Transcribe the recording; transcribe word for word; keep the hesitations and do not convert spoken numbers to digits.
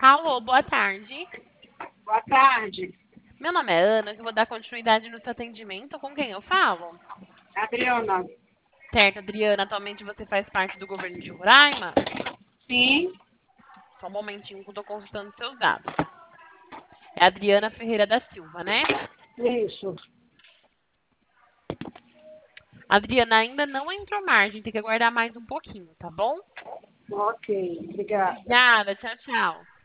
Alô, boa tarde. Boa tarde, Meu nome é Ana, que eu vou dar continuidade no seu atendimento. Com quem eu falo? Adriana. Certo, Adriana, atualmente você faz parte do governo de Roraima? Sim, Só um momentinho que eu estou consultando seus dados. É Adriana Ferreira da Silva, né? isso. Adriana, ainda não entrou margem, tem que aguardar mais um pouquinho, tá bom? Ok, obrigada. Obrigada, tchau, tchau.